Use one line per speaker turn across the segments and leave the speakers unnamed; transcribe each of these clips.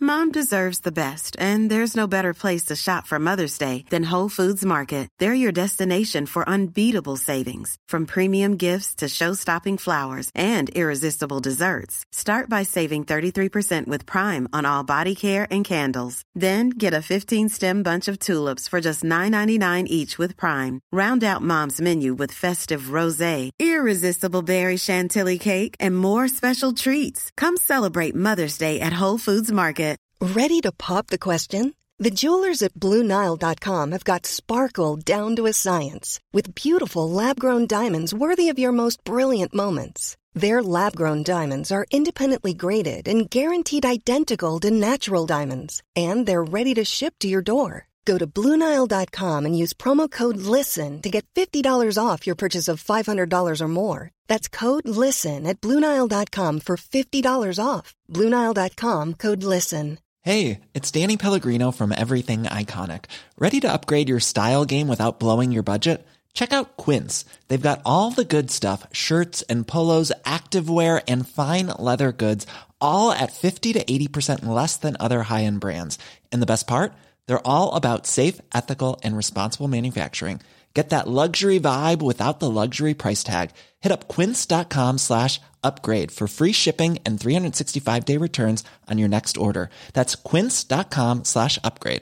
Mom deserves the best, and there's no better place to shop for Mother's Day than Whole Foods Market. They're your destination for unbeatable savings, from premium gifts to show-stopping flowers and irresistible desserts. Start by saving 33% with Prime on all body care and candles. Then get a 15-stem bunch of tulips for just $9.99 each with Prime. Round out Mom's menu with festive rosé, irresistible berry chantilly cake, and more special treats. Come celebrate Mother's Day at Whole Foods Market.
Ready to pop the question? The jewelers at BlueNile.com have got sparkle down to a science with beautiful lab-grown diamonds worthy of your most brilliant moments. Their lab-grown diamonds are independently graded and guaranteed identical to natural diamonds, and they're ready to ship to your door. Go to BlueNile.com and use promo code LISTEN to get $50 off your purchase of $500 or more. That's code LISTEN at BlueNile.com for $50 off. BlueNile.com, code LISTEN.
Hey, it's Danny Pellegrino from Everything Iconic. Ready to upgrade your style game without blowing your budget? Check out Quince. They've got all the good stuff, shirts and polos, activewear, and fine leather goods, all at 50 to 80% less than other high-end brands. And the best part? They're all about safe, ethical, and responsible manufacturing. Get that luxury vibe without the luxury price tag. Hit up quince.com/upgrade for free shipping and 365-day returns on your next order. That's quince.com/upgrade.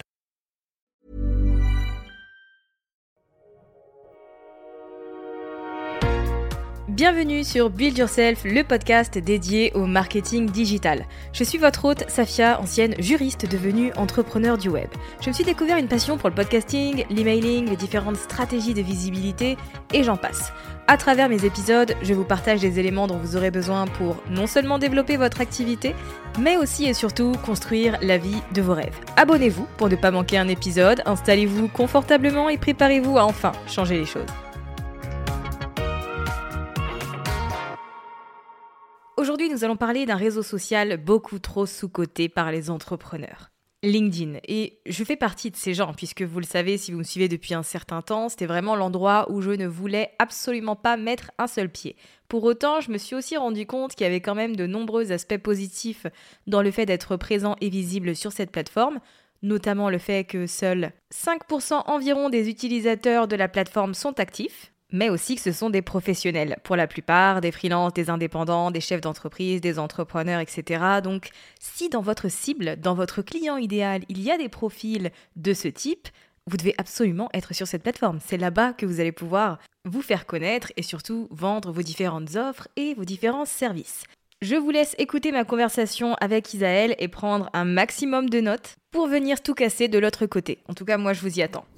Bienvenue sur Build Yourself, le podcast dédié au marketing digital. Je suis votre hôte, Safia, ancienne juriste devenue entrepreneur du web. Je me suis découvert une passion pour le podcasting, l'emailing, les différentes stratégies de visibilité et j'en passe. À travers mes épisodes, je vous partage des éléments dont vous aurez besoin pour non seulement développer votre activité, mais aussi et surtout construire la vie de vos rêves. Abonnez-vous pour ne pas manquer un épisode, installez-vous confortablement et préparez-vous à enfin changer les choses. Aujourd'hui, nous allons parler d'un réseau social beaucoup trop sous-coté par les entrepreneurs. LinkedIn. Et je fais partie de ces gens, puisque vous le savez, si vous me suivez depuis un certain temps, c'était vraiment l'endroit où je ne voulais absolument pas mettre un seul pied. Pour autant, je me suis aussi rendu compte qu'il y avait quand même de nombreux aspects positifs dans le fait d'être présent et visible sur cette plateforme, notamment le fait que seuls 5% environ des utilisateurs de la plateforme sont actifs, mais aussi que ce sont des professionnels, pour la plupart, des freelances, des indépendants, des chefs d'entreprise, des entrepreneurs, etc. Donc, si dans votre cible, dans votre client idéal, il y a des profils de ce type, vous devez absolument être sur cette plateforme. C'est là-bas que vous allez pouvoir vous faire connaître et surtout vendre vos différentes offres et vos différents services. Je vous laisse écouter ma conversation avec Isaël et prendre un maximum de notes pour venir tout casser de l'autre côté. En tout cas, moi, je vous y attends.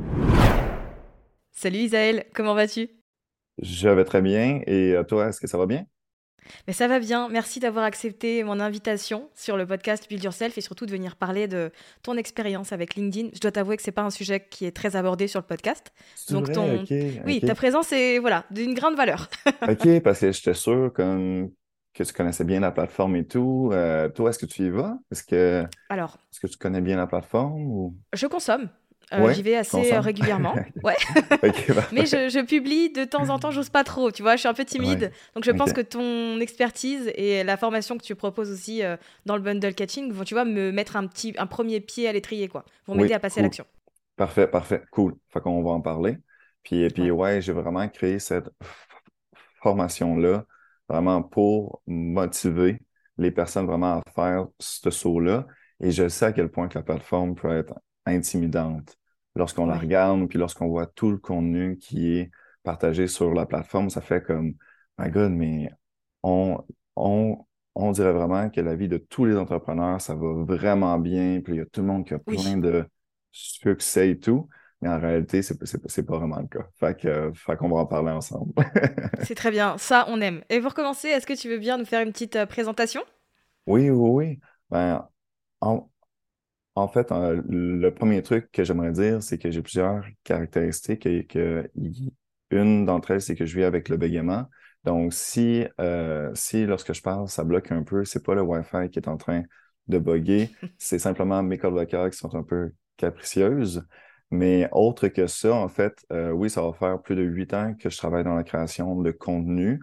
Salut Isaël, comment vas-tu ?
Je vais très bien. Et toi, est-ce que ça va bien?
Mais ça va bien, merci d'avoir accepté mon invitation sur le podcast Build Yourself et surtout de venir parler de ton expérience avec LinkedIn. Je dois t'avouer que c'est pas un sujet qui est très abordé sur le podcast.
C'est donc vrai? Ok.
Ta présence est d'une grande valeur.
Ok, parce que j'étais sûr que tu connaissais bien la plateforme et tout. Toi, est-ce que tu y vas?
Alors,
Est-ce que tu connais bien la plateforme ou...
je consomme.
Ouais,
J'y vais
tu
assez
consommes?
régulièrement, ouais.
Ok,
Mais
parfait.
je publie de temps en temps, j'ose pas trop, tu vois, je suis un peu timide.
Ouais,
Donc je pense
ok.
que ton expertise et la formation que tu proposes aussi dans le bundle catching vont, tu vois, me mettre un premier pied à l'étrier, quoi. Vont m'aider
Oui,
à passer à
cool.
l'action.
Parfait, cool. Fait qu'on va en parler. Puis
Ouais,
ouais, j'ai vraiment créé cette formation-là vraiment pour motiver les personnes vraiment à faire ce saut-là. Et je sais à quel point que la plateforme peut être intimidante lorsqu'on la
ouais,
regarde, puis lorsqu'on voit tout le contenu qui est partagé sur la plateforme, ça fait comme, my God, mais on, on, on dirait vraiment que la vie de tous les entrepreneurs, ça va vraiment bien, puis il y a tout le monde qui a plein
oui,
de succès et tout. Mais en réalité, c'est pas vraiment le cas. Fait qu'on va en parler ensemble.
c'est très bien, ça on aime. Et pour commencer, est-ce que tu veux bien nous faire une petite présentation ?
Oui. Ben, en, en fait, le premier truc que j'aimerais dire, c'est que j'ai plusieurs caractéristiques et une d'entre elles, c'est que je vis avec le bégaiement. Donc, si lorsque je parle, ça bloque un peu, c'est pas le Wi-Fi qui est en train de bugger, c'est simplement mes cordes vocales qui sont un peu capricieuses. Mais autre que ça, en fait, oui, ça va faire plus de 8 ans que je travaille dans la création de contenu.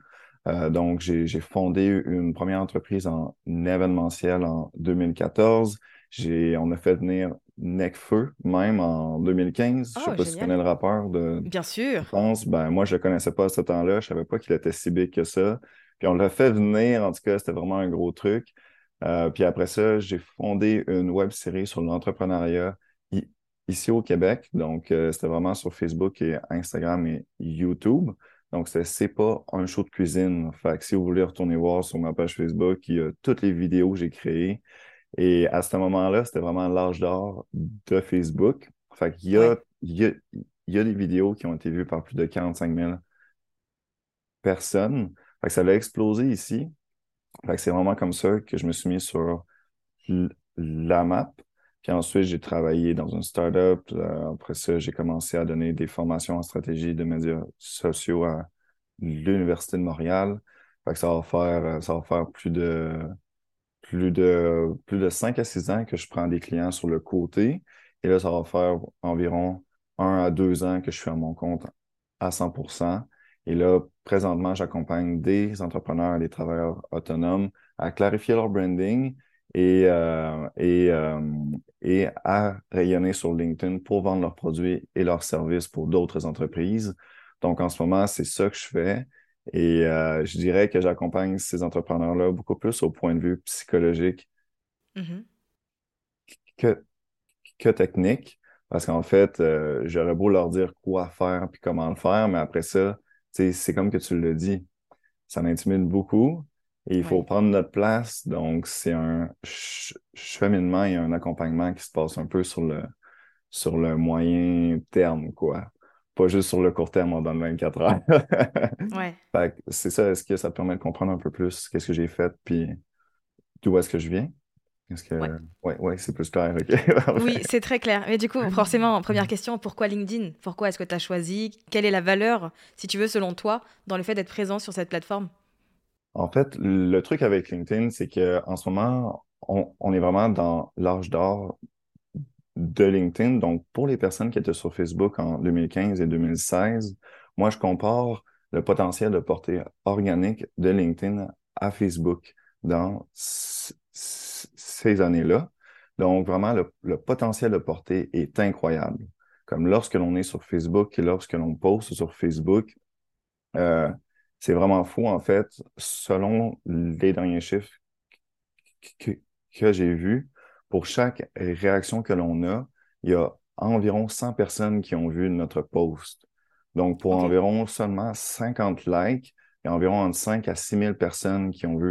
Donc, j'ai fondé une première entreprise en événementiel en 2014. On a fait venir Necfeu même en 2015. Je sais
Oh,
pas si tu connais
génial.
le rappeur de
Bien sûr.
France. Ben, moi, je le connaissais pas à ce temps-là. Je savais pas qu'il était si big que ça. Puis on l'a fait venir. En tout cas, c'était vraiment un gros truc. Puis après ça, j'ai fondé une web série sur l'entrepreneuriat i- ici au Québec. Donc, c'était vraiment sur Facebook et Instagram et YouTube. Donc, c'est pas un show de cuisine. Fait que si vous voulez retourner voir sur ma page Facebook, il y a toutes les vidéos que j'ai créées. Et à ce moment-là, c'était vraiment l'âge d'or de Facebook. Fait qu'il y a,
Ouais.
il y a des vidéos qui ont été vues par plus de 45 000 personnes. Fait que ça a explosé ici. Fait que c'est vraiment comme ça que je me suis mis sur la map. Puis ensuite, j'ai travaillé dans une startup. Après ça, j'ai commencé à donner des formations en stratégie de médias sociaux à l'Université de Montréal. Fait que ça va faire plus de 5 à 6 ans que je prends des clients sur le côté. Et là, ça va faire environ 1 à 2 ans que je suis à mon compte à 100%. Et là, présentement, j'accompagne des entrepreneurs et des travailleurs autonomes à clarifier leur branding et à rayonner sur LinkedIn pour vendre leurs produits et leurs services pour d'autres entreprises. Donc, en ce moment, c'est ça que je fais. Et je dirais que j'accompagne ces entrepreneurs-là beaucoup plus au point de vue psychologique
Mhm.
que, que technique. Parce qu'en fait, j'aurais beau leur dire quoi faire puis comment le faire, mais après ça, tu sais, c'est comme que tu le dis, ça m'intimide beaucoup et il faut
Ouais.
prendre notre place. Donc, c'est un cheminement et un accompagnement qui se passe un peu sur le moyen terme, quoi. Pas juste sur le court terme, on donne 24 heures.
Ouais.
Fait que c'est ça, est-ce que ça te permet de comprendre un peu plus qu'est-ce que j'ai fait, puis d'où est-ce que je viens? Est-ce
Ouais.
que... Ouais, c'est plus clair, ok,
Oui,
parfait.
c'est très clair. Mais du coup, forcément, première question, pourquoi LinkedIn? Pourquoi est-ce que tu as choisi? Quelle est la valeur, si tu veux, selon toi, dans le fait d'être présent sur cette plateforme?
En fait, le truc avec LinkedIn, c'est que en ce moment, on est vraiment dans l'âge d'or de LinkedIn. Donc, pour les personnes qui étaient sur Facebook en 2015 et 2016, moi, je compare le potentiel de portée organique de LinkedIn à Facebook dans ces années-là. Donc, vraiment, le potentiel de portée est incroyable. Comme lorsque l'on est sur Facebook et lorsque l'on poste sur Facebook, euh, c'est vraiment fou, en fait. Selon les derniers chiffres que, que j'ai vu, pour chaque réaction que l'on a, il y a environ 100 personnes qui ont vu notre post. Donc, pour
Ok.
environ seulement 50 likes, il y a environ entre 5 à 6 000 personnes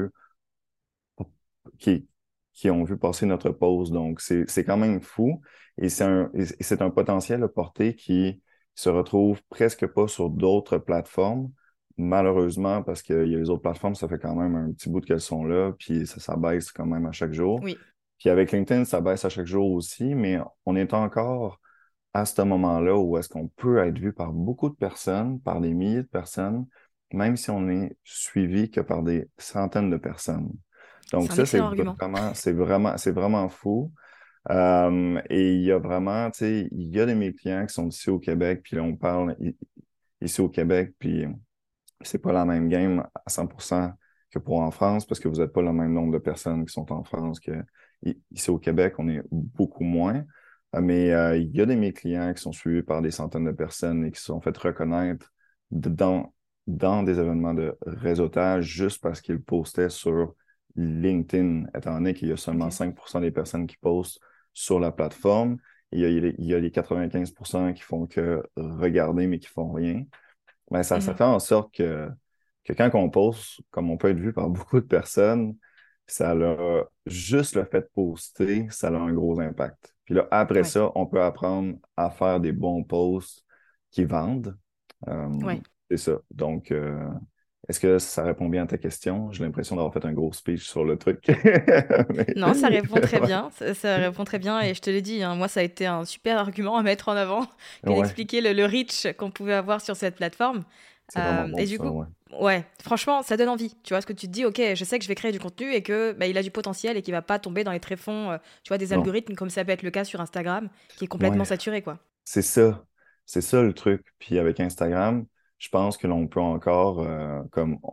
qui, qui ont vu passer notre post. Donc, c'est quand même fou. Et c'est un potentiel de portée qui se retrouve presque pas sur d'autres plateformes. Malheureusement, parce qu'il y a les autres plateformes, ça fait quand même un petit bout qu'elles sont là, puis ça baisse quand même à chaque jour.
Oui.
Puis avec LinkedIn, ça baisse à chaque jour aussi, mais on est encore à ce moment-là où est-ce qu'on peut être vu par beaucoup de personnes, par des milliers de personnes, même si on est suivi que par des centaines de personnes. Donc
C'est un
ça,
excellent argument.
c'est vraiment fou. Et il y a vraiment, tu sais, il y a de mes clients qui sont ici au Québec, puis là, on parle ici au Québec, puis c'est pas la même game à 100% que pour en France, parce que vous n'êtes pas le même nombre de personnes qui sont en France que ici au Québec, on est beaucoup moins. Mais il y a de mes clients qui sont suivis par des centaines de personnes et qui se sont fait reconnaître dans, dans des événements de réseautage juste parce qu'ils postaient sur LinkedIn, étant donné qu'il y a seulement
Ok.
5% des personnes qui postent sur la plateforme. Il y a les 95% qui font que regarder, mais qui font rien. Ben, ça
Mhm.
fait en sorte que quand on poste, comme on peut être vu par beaucoup de personnes, juste le fait de poster, ça a un gros impact. Puis là, après
Ouais.
ça, on peut apprendre à faire des bons posts qui vendent. Euh,
Ouais.
c'est ça. Donc, est-ce que ça répond bien à ta question? J'ai l'impression d'avoir fait un gros speech sur le truc. Mais-
Non, ça répond très
ouais.
bien. Ça répond très bien. Et je te l'ai dit, hein, moi, ça a été un super argument à mettre en avant que
Ouais,
d'expliquer le reach qu'on pouvait avoir sur cette plateforme.
c'est vraiment
Et
bon
du
ça,
coup,
ouais.
ouais, franchement, ça donne envie. Tu vois, ce que tu te dis, ok, je sais que je vais créer du contenu et que bah, il a du potentiel et qu'il va pas tomber dans les tréfonds, tu vois, des
Non,
algorithmes comme ça peut être le cas sur Instagram, qui est complètement
ouais.
saturé, quoi.
C'est ça. C'est ça le truc. Puis avec Instagram, je pense que l'on peut encore, comme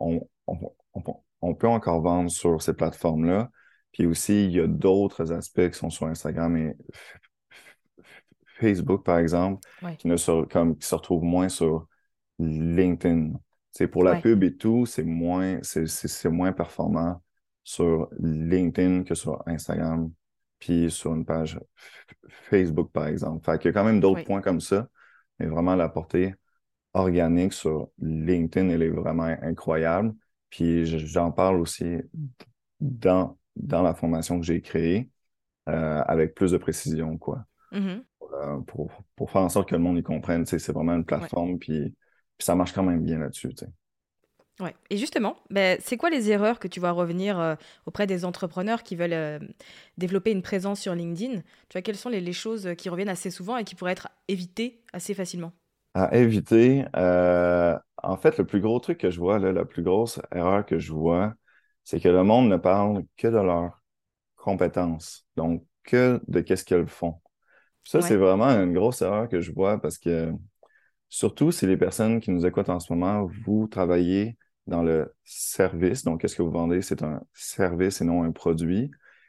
on, on peut encore vendre sur ces plateformes-là. Puis aussi, il y a d'autres aspects qui sont sur Instagram et Facebook, par exemple,
Ouais,
qui se retrouvent moins sur LinkedIn. C'est pour la
ouais,
pub et tout, c'est moins performant sur LinkedIn que sur Instagram, puis sur une page Facebook, par exemple. Fait qu'il y a quand même d'autres
ouais.
points comme ça, mais vraiment la portée organique sur LinkedIn, elle est vraiment incroyable. Puis j'en parle aussi dans la formation que j'ai créée, avec plus de précision, quoi.
Mhm.
Pour faire en sorte que le monde y comprenne, tu sais, c'est vraiment une
Ouais.
plateforme, puis ça marche quand même bien là-dessus, tu sais.
Ouais. Et justement, ben, c'est quoi les erreurs que tu vois revenir auprès des entrepreneurs qui veulent développer une présence sur LinkedIn? Tu vois, quelles sont les choses qui reviennent assez souvent et qui pourraient être évitées assez facilement?
À éviter, en fait, le plus gros truc que je vois, là, la plus grosse erreur que je vois, c'est que le monde ne parle que de leurs compétences, donc que de qu'est-ce qu'elles font. Ça, c'est
Ouais,
vraiment une grosse erreur que je vois parce que, surtout si les personnes qui nous écoutent en ce moment, vous travaillez dans le service, donc qu'est-ce que vous vendez? C'est un service et non un produit.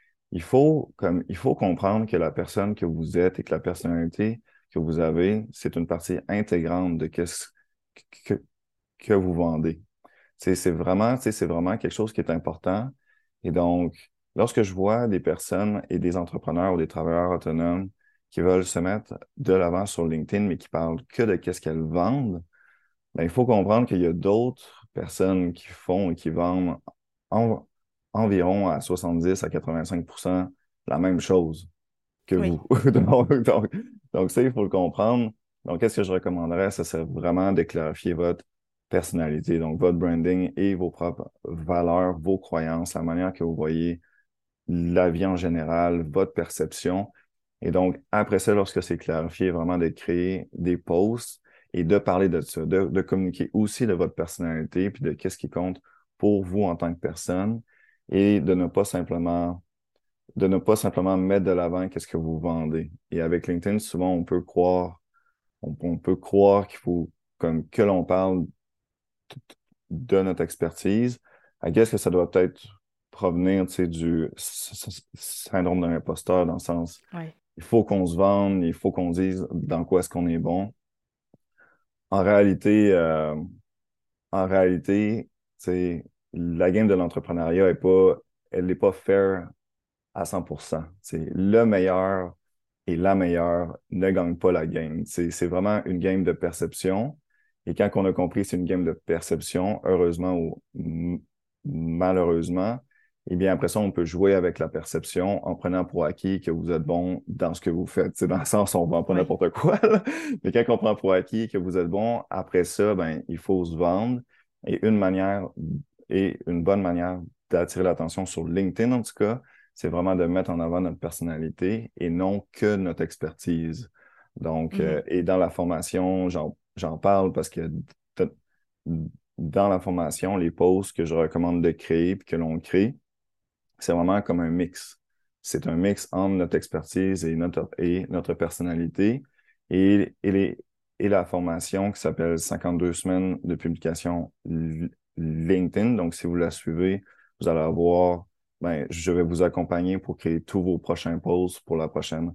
Il faut comprendre que la personne que vous êtes et que la personnalité que vous avez, c'est une partie intégrante de que, que vous vendez. C'est vraiment quelque chose qui est important. Et donc, lorsque je vois des personnes et des entrepreneurs ou des travailleurs autonomes qui veulent se mettre de l'avant sur LinkedIn, mais qui parlent que de qu'est-ce qu'elles vendent, ben, il faut comprendre qu'il y a d'autres personnes qui font et qui vendent en- environ à 70 à 85% la même chose que
oui.
vous. Donc, ça, il faut le comprendre. Donc, qu'est-ce que je recommanderais? Ça, c'est vraiment de clarifier votre personnalité, donc votre branding et vos propres valeurs, vos croyances, la manière que vous voyez la vie en général, votre perception. Et donc, après ça, lorsque c'est clarifié, vraiment de créer des posts et de parler de ça, de communiquer aussi de votre personnalité, puis de qu'est-ce qui compte pour vous en tant que personne, et de ne pas simplement mettre de l'avant qu'est-ce que vous vendez. Et avec LinkedIn, souvent, on peut croire qu'il faut comme que l'on parle de notre expertise. I guess que ça doit peut-être provenir, tu sais, du syndrome de l'imposteur, dans le sens,
Ouais.
il faut qu'on se vende, il faut qu'on dise dans quoi est-ce qu'on est bon. En réalité, euh, En réalité, tu sais, la game de l'entrepreneuriat elle n'est pas fair à 100%. C'est le meilleur et la meilleure ne gagne pas la game. C'est vraiment une game de perception. Et quand on a compris que c'est une game de perception, heureusement ou malheureusement, eh bien, après ça, on peut jouer avec la perception en prenant pour acquis que vous êtes bon dans ce que vous faites. C'est dans le sens, on ne vend pas
Ouais.
n'importe quoi, là. Mais quand on prend pour acquis que vous êtes bon, après ça, ben, il faut se vendre. Et une bonne manière d'attirer l'attention sur LinkedIn, en tout cas, c'est vraiment de mettre en avant notre personnalité et non que notre expertise. Donc,
Mhm.
et dans la formation, j'en parle parce que t- dans la formation, les posts que je recommande de créer puis que l'on crée, c'est vraiment comme un mix. C'est un mix entre notre expertise et notre personnalité et la formation qui s'appelle 52 semaines de publication LinkedIn. Donc, si vous la suivez, vous allez avoir, ben, je vais vous accompagner pour créer tous vos prochains posts pour la prochaine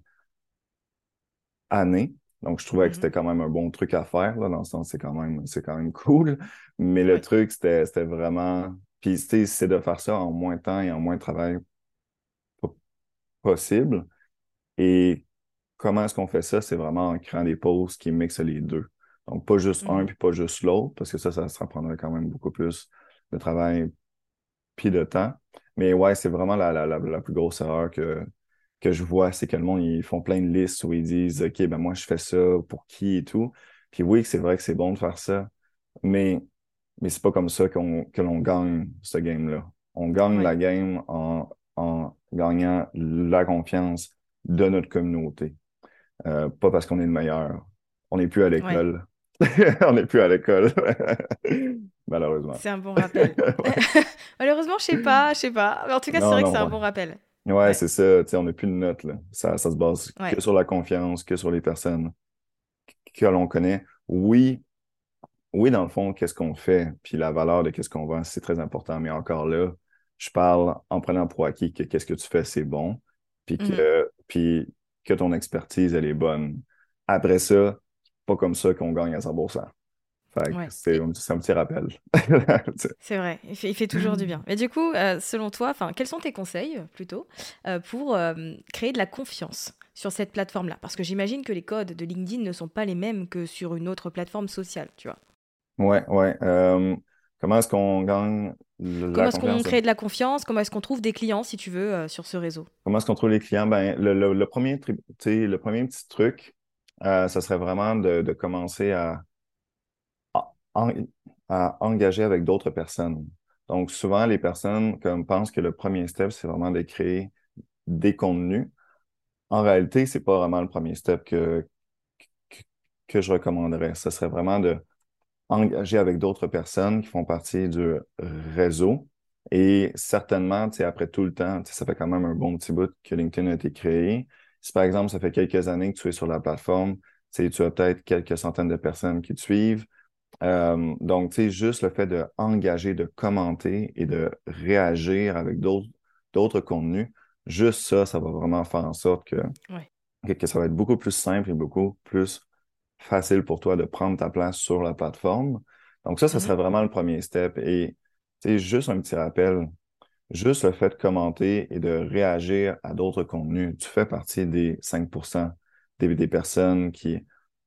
année. Donc, je trouvais que
Mhm.
c'était quand même un bon truc à faire, là, dans le sens, c'est quand même cool. Mais le
Ouais.
truc, c'était vraiment, puis, tu sais, c'est de faire ça en moins de temps et en moins de travail po- possible. Et comment est-ce qu'on fait ça? C'est vraiment en créant des posts qui mixent les deux. Donc, pas juste un
Mhm.
puis pas juste l'autre, parce que ça prendrait quand même beaucoup plus de travail puis de temps. Mais ouais, c'est vraiment la plus grosse erreur que je vois, c'est que le monde, ils font plein de listes où ils disent, OK, ben moi, je fais ça pour qui et tout. Puis oui, c'est vrai que c'est bon de faire ça, mais, mais c'est pas comme ça que l'on gagne ce game-là. On gagne
Ouais.
la game en gagnant la confiance de notre communauté. Pas parce qu'on est le meilleur. On n'est plus à
Ouais.
l'école. On n'est plus à l'école. Malheureusement.
C'est un bon rappel.
Ouais.
Malheureusement, je sais pas, je sais pas. Mais en tout cas, c'est
Non,
vrai que
non,
c'est un
ouais.
bon rappel.
Ouais,
Ouais.
c'est ça. Tu sais, on n'a plus de notes, là. Ça se base que
Ouais.
sur la confiance, que sur les personnes que l'on connaît. Oui, oui, dans le fond, qu'est-ce qu'on fait, puis la valeur de qu'est-ce qu'on vend, c'est très important. Mais encore là, je parle en prenant pour acquis que qu'est-ce que tu fais, c'est bon,
Mhm.
puis que ton expertise, elle est bonne. Après ça, pas comme ça qu'on gagne à 100%. Fait que
Ouais.
c'est un petit rappel.
C'est vrai, il fait toujours du bien. Mais du coup, selon toi, enfin, quels sont tes conseils, plutôt, pour créer de la confiance sur cette plateforme-là? Parce que j'imagine que les codes de LinkedIn ne sont pas les mêmes que sur une autre plateforme sociale, tu vois.
Ouais, ouais. Comment est-ce qu'on gagne
Comment
la
est-ce qu'on
confiance?
crée de la confiance? Comment est-ce qu'on trouve des clients, si tu veux, sur ce réseau?
Comment est-ce qu'on trouve les clients? Ben, tu sais, le premier petit truc, ça serait vraiment de commencer à, en- à engager avec d'autres personnes. Donc, souvent, les personnes comme, pensent que le premier step, c'est vraiment de créer des contenus. En réalité, c'est pas vraiment le premier step que, que je recommanderais. Ce serait vraiment de engager avec d'autres personnes qui font partie du réseau. Et certainement, tu sais, après tout le temps, tu sais, ça fait quand même un bon petit bout que LinkedIn a été créé. Si par exemple, ça fait quelques années que tu es sur la plateforme, tu sais, tu as peut-être quelques centaines de personnes qui te suivent. Donc, tu sais, juste le fait d'engager, de commenter et de réagir avec d'autres contenus, juste ça, ça va vraiment faire en sorte
Ouais.
que ça va être beaucoup plus simple et beaucoup plus facile pour toi de prendre ta place sur la plateforme. Donc ça
Mhm.
serait vraiment le premier step. Et tu sais, juste un petit rappel, juste le fait de commenter et de réagir à d'autres contenus, tu fais partie des 5% des personnes qui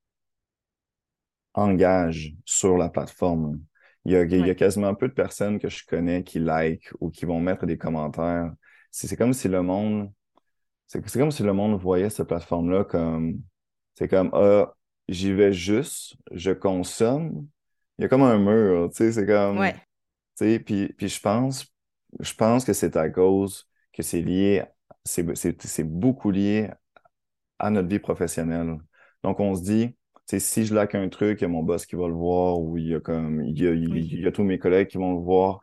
engagent sur la plateforme. Il y a
Ouais.
quasiment peu de personnes que je connais qui like ou qui vont mettre des commentaires. C'est comme si le monde c'est comme si le monde voyait cette plateforme-là comme, c'est comme, ah, j'y vais juste, je consomme. Il y a comme un mur, tu sais, c'est comme,
Ouais.
tu sais, puis je pense que c'est à cause que c'est lié, c'est beaucoup lié à notre vie professionnelle. Donc, on se dit, tu sais, si je laque un truc, il y a mon boss qui va le voir, ou il y a comme,
Oui.
il y a tous mes collègues qui vont le voir.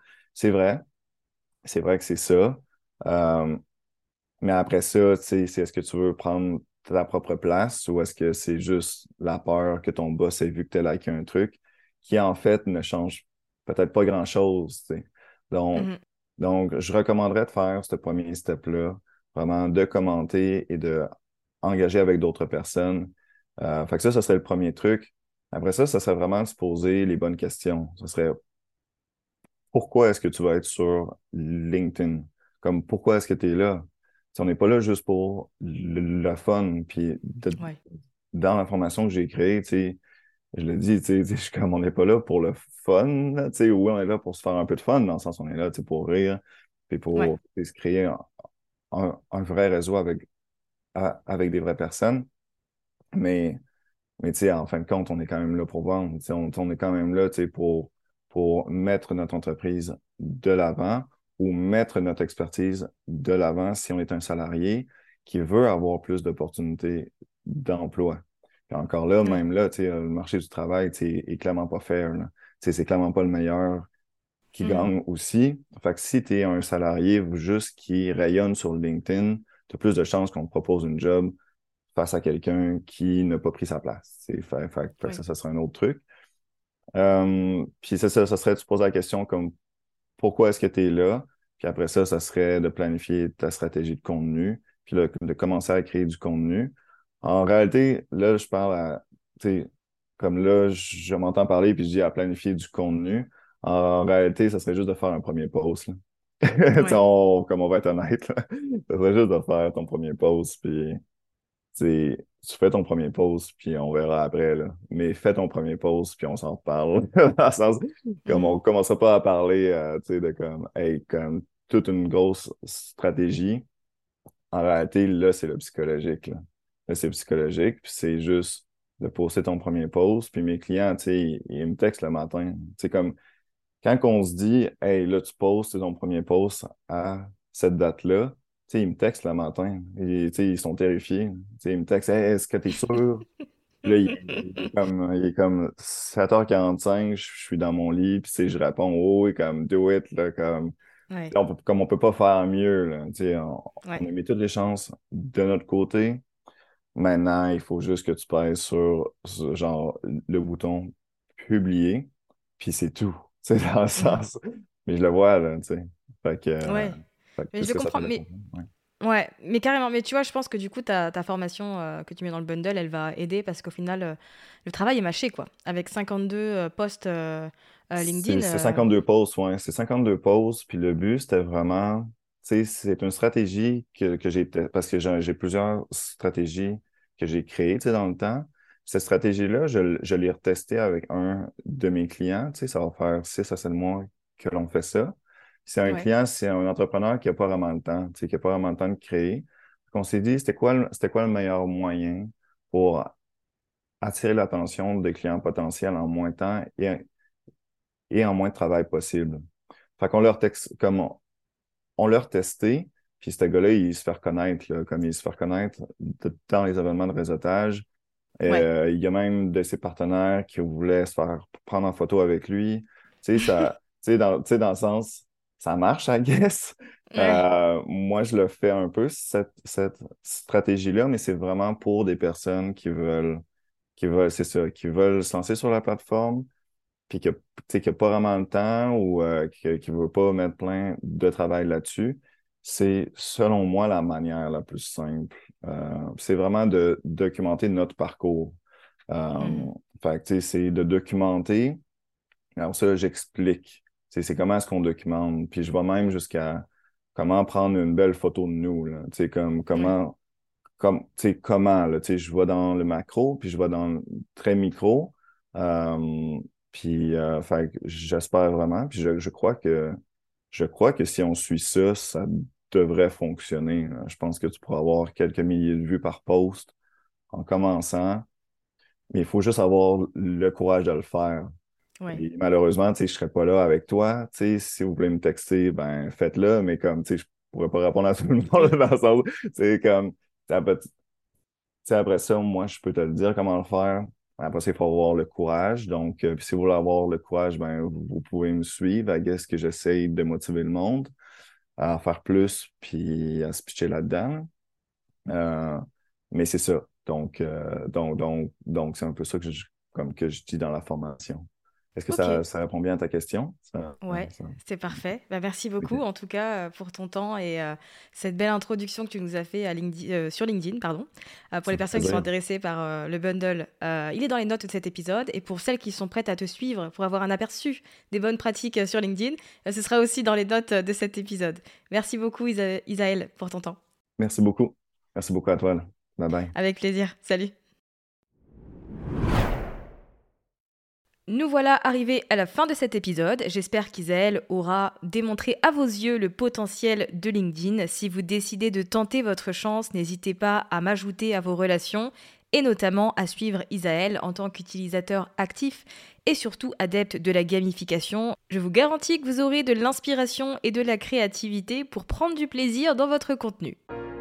C'est vrai que c'est ça. Euh, mais après ça, tu sais, est-ce que tu veux prendre ta propre place ou est-ce que c'est juste la peur que ton boss ait vu que tu as liké un truc qui, en fait, ne change peut-être pas grand-chose, tu sais. Donc,
Mhm.
donc, je recommanderais de faire ce premier step-là, vraiment de commenter et de engager avec d'autres personnes. Fait que ça serait le premier truc. Après ça serait vraiment de se poser les bonnes questions. Ce serait pourquoi est-ce que tu vas être sur LinkedIn? Comme pourquoi est-ce que tu es là? Si on n'est pas là juste pour le fun. Puis
Ouais.
dans la formation que j'ai créée, tu sais, je le dis, je suis comme on n'est pas là pour le fun. Là, tu sais, oui, on est là pour se faire un peu de fun, dans le sens où on est là tu sais, pour rire, puis
Ouais.
pour tu sais, se créer un vrai réseau avec des vraies personnes. Mais mais tu sais, en fin de compte, on est quand même là pour vendre. Tu sais, on est quand même là, tu sais, pour mettre notre entreprise de l'avant ou mettre notre expertise de l'avant si on est un salarié qui veut avoir plus d'opportunités d'emploi. Puis encore là,
Ouais.
même là, tu sais, le marché du travail, tu sais, est clairement pas fair, là. Tu sais, c'est clairement pas le meilleur qui
Mhm.
gagne aussi. Fait que si tu es un salarié juste qui rayonne sur LinkedIn, tu as plus de chances qu'on te propose une job face à quelqu'un qui n'a pas pris sa place. Fait que
Ouais.
ça serait un autre truc. Puis c'est ça, ça serait, tu poses la question comme pourquoi est-ce que tu es là? Puis après ça serait de planifier ta stratégie de contenu, puis là, de commencer à créer du contenu. En réalité, là, je parle à, tu sais, comme là, je m'entends parler, puis je dis à planifier du contenu. En réalité, ça serait juste de faire un premier post, là. Tu sais,
Ouais.
comme on va être honnête, là. Ça serait juste de faire ton premier post, puis tu fais ton premier post, puis on verra après, là. Mais fais ton premier post, puis on s'en reparle. Dans le sens, comme
Mhm.
on commencera pas à parler, tu sais, de comme, hey, comme toute une grosse stratégie. En réalité, là, c'est le psychologique, là. Là, c'est psychologique, puis c'est juste de poster ton premier post. Puis mes clients, tu sais, ils me textent le matin. C'est comme, quand on se dit, hey, là, tu postes ton premier post à cette date-là, tu sais, ils me textent le matin. Et, tu sais, ils sont terrifiés. Tu sais, ils me textent, hey, est-ce que tu es sûr? Puis là, il est comme 7h45, je suis dans mon lit, puis tu sais, je réponds, oh, et comme, do it, là, comme,
Ouais.
comme on peut pas faire mieux, là. Tu sais, on
Ouais.
a mis toutes les chances de notre côté. Maintenant, il faut juste que tu pèses sur genre, le bouton publier. puis c'est tout. Tu sais, dans le sens. Mais je le vois, là, tu sais. Fait que,
Ouais,
fait que
mais
tout
je
ce
le
que ça
comprends.
peut
Mais
répondre. Ouais.
ouais, mais carrément. Mais tu vois, je pense que du coup, ta formation que tu mets dans le bundle, elle va aider parce qu'au final, le travail est mâché, quoi. Avec 52 posts LinkedIn.
C'est 52 pauses, ouais. C'est 52 pauses. Puis le but, c'était vraiment, tu sais, c'est une stratégie que parce que j'ai plusieurs stratégies que j'ai créées, tu sais, dans le temps. Cette stratégie-là, je l'ai retestée avec un de mes clients. Tu sais, ça va faire 6 à 7 mois que l'on fait ça. C'est un
Ouais,
client, c'est un entrepreneur qui n'a pas vraiment le temps, tu sais, qui n'a pas vraiment le temps de créer. Donc, on s'est dit, c'était quoi le meilleur moyen pour attirer l'attention des clients potentiels en moins de temps et en moins de travail possible. Fait qu'on leur texte, comme on leur testé, puis ce gars-là, il se fait reconnaître, là, comme il se fait reconnaître dans les événements de réseautage.
ouais,
Il y a même de ses partenaires qui voulaient se faire prendre en photo avec lui. Tu sais, dans le sens, ça marche, I guess.
ouais.
Moi, je le fais un peu, cette stratégie-là, mais c'est vraiment pour des personnes c'est ça, qui veulent se lancer sur la plateforme, puis que, tu sais, qui n'a pas vraiment le temps ou qui ne veut pas mettre plein de travail là-dessus, c'est, selon moi, la manière la plus simple. C'est vraiment de documenter notre parcours. Euh,
Mhm.
Fait que, tu sais, c'est de documenter. Alors ça, j'explique. Tu sais, c'est comment est-ce qu'on documente. Puis je vais même jusqu'à comment prendre une belle photo de nous, là. Tu sais,
Ouais,
comment, là, tu sais, je vais dans le macro, puis je vais dans le très micro. Euh, fait que j'espère vraiment, puis je crois que si on suit ça, ça devrait fonctionner, là. Je pense que tu pourras avoir quelques milliers de vues par post en commençant, mais il faut juste avoir le courage de le faire.
ouais.
Et malheureusement, tu sais, je serais pas là avec toi. Tu sais, si vous voulez me texter, ben faites-le, mais comme, tu sais, je pourrais pas répondre à tout le monde
Oui.
dans le sens, c'est comme, sais, après ça, moi, je peux te le dire comment le faire. Après ça, il faut avoir le courage. Donc, puis si vous voulez avoir le courage, ben, vous pouvez me suivre. I guess que j'essaye de motiver le monde à en faire plus, puis à se pitcher là-dedans. Euh, mais c'est ça. Donc, c'est un peu ça comme que je dis dans la formation. Est-ce que
Ok.
ça répond bien à ta question?
Ouais, c'est parfait. Bah, merci beaucoup
OK.
en tout cas pour ton temps et cette belle introduction que tu nous as fait à sur LinkedIn, pardon. Pour
Ça
les
fait
personnes qui sont
plaisir.
intéressées par le bundle, il est dans les notes de cet épisode et pour celles qui sont prêtes à te suivre pour avoir un aperçu des bonnes pratiques sur LinkedIn, ce sera aussi dans les notes de cet épisode. Merci beaucoup Isaël pour ton temps.
Merci beaucoup. Merci beaucoup à toi, là. Bye bye.
Avec plaisir. Salut. Nous voilà arrivés à la fin de cet épisode. J'espère qu'Isaël aura démontré à vos yeux le potentiel de LinkedIn. Si vous décidez de tenter votre chance, n'hésitez pas à m'ajouter à vos relations et notamment à suivre Isaël en tant qu'utilisateur actif et surtout adepte de la gamification. Je vous garantis que vous aurez de l'inspiration et de la créativité pour prendre du plaisir dans votre contenu.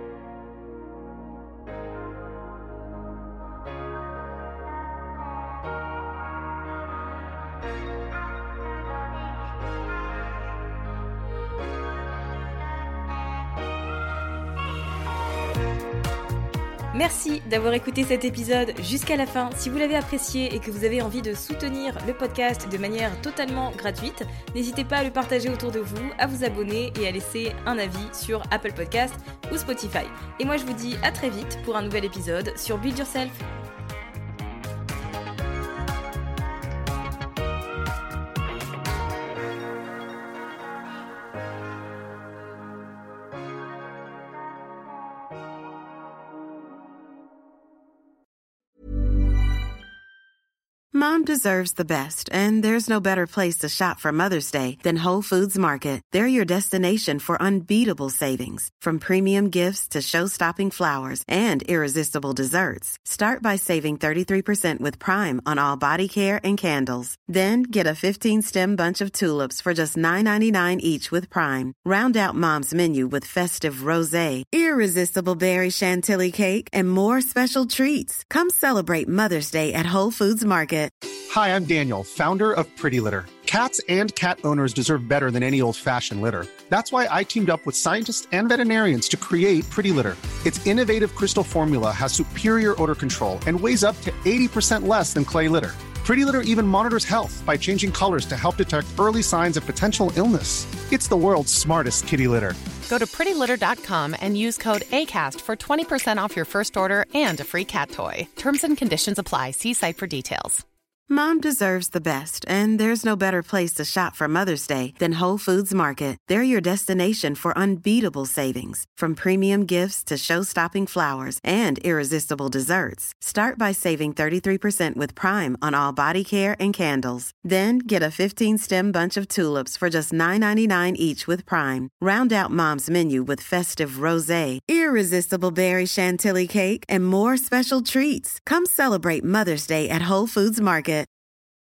Merci d'avoir écouté cet épisode jusqu'à la fin. Si vous l'avez apprécié et que vous avez envie de soutenir le podcast de manière totalement gratuite, n'hésitez pas à le partager autour de vous, à vous abonner et à laisser un avis sur Apple Podcast ou Spotify. Et moi je vous dis à très vite pour un nouvel épisode sur Build Yourself.
Mom deserves the best, and there's no better place to shop for Mother's Day than Whole Foods Market. They're your destination for unbeatable savings, from premium gifts to show-stopping flowers and irresistible desserts. Start by saving 33% with Prime on all body care and candles. Then get a 15-stem bunch of tulips for just $9.99 each with Prime. Round out Mom's menu with festive rosé, irresistible berry chantilly cake, and more special treats. Come celebrate Mother's Day at Whole Foods Market.
Hi, I'm Daniel, founder of Pretty Litter. Cats and cat owners deserve better than any old-fashioned litter. That's why I teamed up with scientists and veterinarians to create Pretty Litter. Its innovative crystal formula has superior odor control and weighs up to 80% less than clay litter. Pretty Litter even monitors health by changing colors to help detect early signs of potential illness. It's the world's smartest kitty litter.
Go to prettylitter.com and use code ACAST for 20% off your first order and a free cat toy. Terms and conditions apply. See site for details.
Mom deserves the best, and there's no better place to shop for Mother's Day than Whole Foods Market. They're your destination for unbeatable savings, from premium gifts to show-stopping flowers and irresistible desserts. Start by saving 33% with Prime on all body care and candles. Then get a 15-stem bunch of tulips for just $9.99 each with Prime. Round out Mom's menu with festive rosé, irresistible berry chantilly cake, and more special treats. Come celebrate Mother's Day at Whole Foods Market.